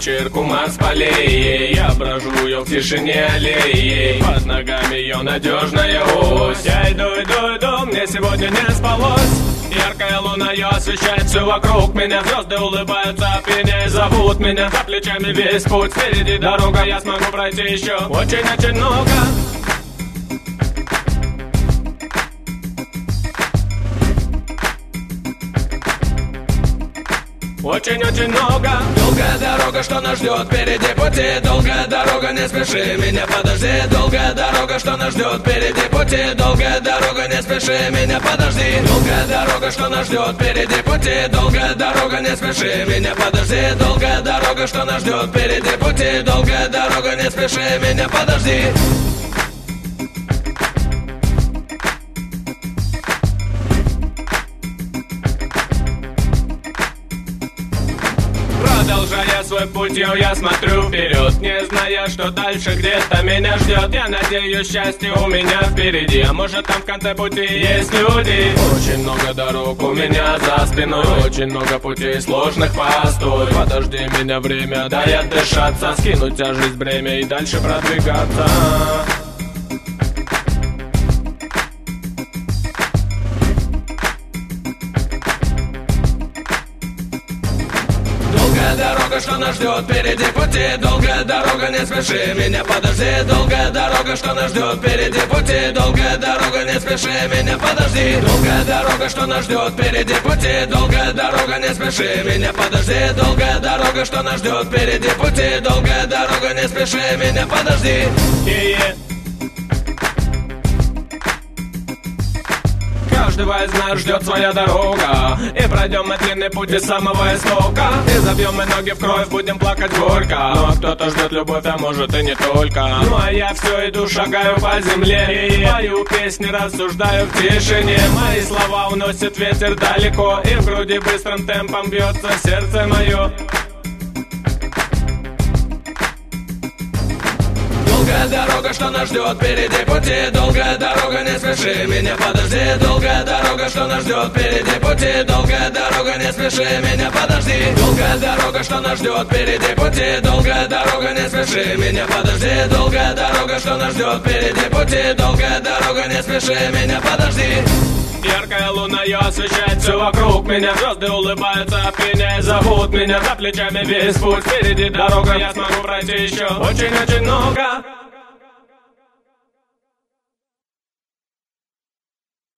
вечерку Марс полей. Я брожу ее в тишине аллеи, под ногами ее надежная ось. Я иду, мне сегодня не спалось. Яркая луна, ее освещает все вокруг меня. Звезды улыбаются, пьянее зовут меня. За плечами весь путь, впереди дорога, я смогу пройти еще очень-очень много. Очень-очень много. Долгая дорога, что нас ждет впереди пути. Долгая дорога, не спеши, меня подожди. Долгая дорога, что нас ждет впереди пути. Долгая дорога, не спеши, меня подожди. Долгая дорога, что нас ждет впереди пути. Долгая дорога, не спеши, меня подожди. Долгая дорога, что нас ждет впереди пути. Долгая дорога, не спеши, меня подожди. Продолжая свой путь, я смотрю вперед, не зная, что дальше где-то меня ждет. Я надеюсь, счастье у меня впереди, а может там в конце пути есть люди. Очень много дорог у меня за спиной, очень много путей сложных, постой. Подожди меня, время, дай отдышаться, скинуть тяжесть, бремя и дальше продвигаться. Долгая дорога, что нас ждет впереди пути. Долгая дорога, не спеши, меня подожди. Долгая дорога, что нас ждет впереди пути. Долгая дорога, не спеши, меня подожди. Долгая дорога, что нас ждет впереди пути. Долгая дорога, не спеши, меня подожди. Долгая дорога, что нас ждет впереди пути. Долгая дорога, не спеши, меня подожди. Каждого из нас ждет своя дорога, и пройдем мы длинный путь из самого истока. И забьем мы ноги в кровь, будем плакать горько. Ну а кто-то ждет любовь, а может и не только. Ну а я все иду, шагаю по земле, и пою песни, рассуждаю в тишине. Мои слова уносит ветер далеко, и в груди быстрым темпом бьется сердце мое. Долгая дорога, что нас ждет впереди пути. Долгая дорога, не спеши, меня подожди. Долгая дорога, что нас ждет впереди пути. Долгая дорога, не спеши, меня подожди. Долгая дорога, что нас ждет впереди пути. Долгая дорога, не спеши, меня подожди. Долгая дорога, что нас ждет впереди пути. Долгая дорога, не спеши, меня подожди. Яркая луна, ее освещает все вокруг меня. Звезды улыбаются, пьянее зовут меня. За плечами весь путь, впереди дорога, я смогу пройти еще очень-очень много.